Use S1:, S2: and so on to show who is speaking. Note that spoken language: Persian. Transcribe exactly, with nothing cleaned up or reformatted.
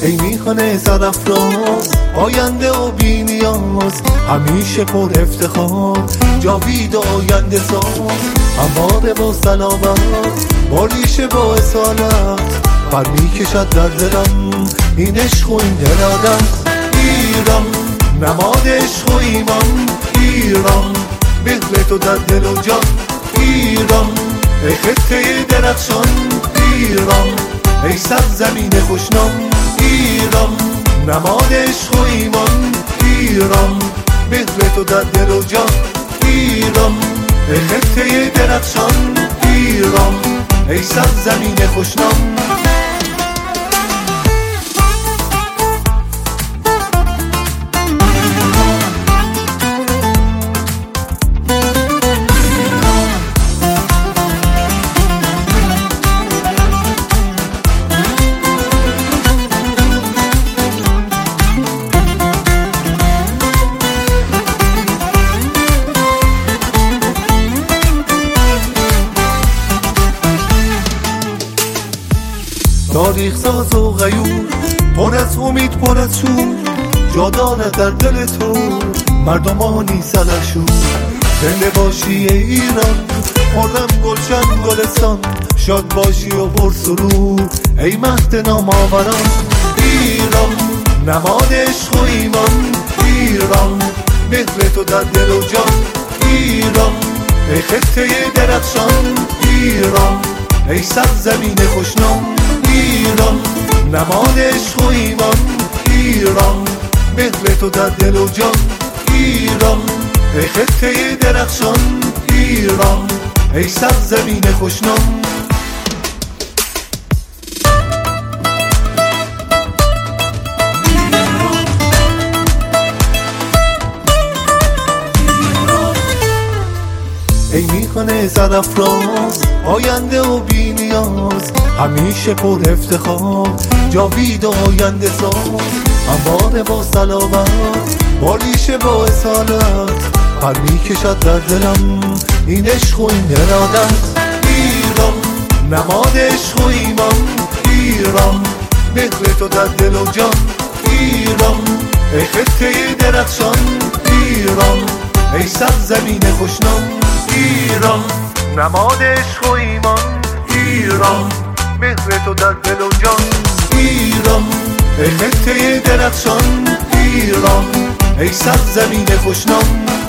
S1: ای میخانه سرافراز، آینده و بی نیاز، همیشه پر افتخار، جاوید و آینده ساز، همواره با سلامت، با ریشه با اصالت، پر میکشد در دلم این عشق و این ارادت. ایران نماد عشق و ایمان، ایران بهر تو در دل و جان، ایران ای خطه درخشان، ایران ای سرزمین خوشنام، ایران نماد عشق و ایمان، ایران بهر تو در دل و جان، ایران ای خطه درخشان، ایران ای سرزمین خوشنام. تاریخ ساز و غیور، پر از امید پر از شور، جا دارد در دل تو مردمانی سلحشور. زنده باشی ایران، خرم گلشن گلستان، شاد باشی و پر سرور ای مهد نام آوران. ایران نماد عشق و ایمان، ایران بهر تو در دل و جان، ایران ای خطه درخشان، ایران ای سرزمین خوشنام، ایران نماد عشق و ایمان، ایران بهر تو در دل و جان، ایران ای خطه درخشان، ایران ای سرزمین خوشنام. ای میخانه سرافراز، آینده و بی نیاز، همیشه پر افتخار، جاوید و آینده ساز، همواره با سلامت، با ریشه با اصالت، پر میکشد در دلم این عشق و این ارادت. ایران نماد عشق و ایمان، ایران بهر تو در دل و جان، ایران ای خطه درخشان، ایران ای سرزمین خوشنام، ایران نماد عشق و ایمان، ایران بهر تو در دل و جان، ایران ای خطه درخشان، ایران ای سرزمین خوشنام.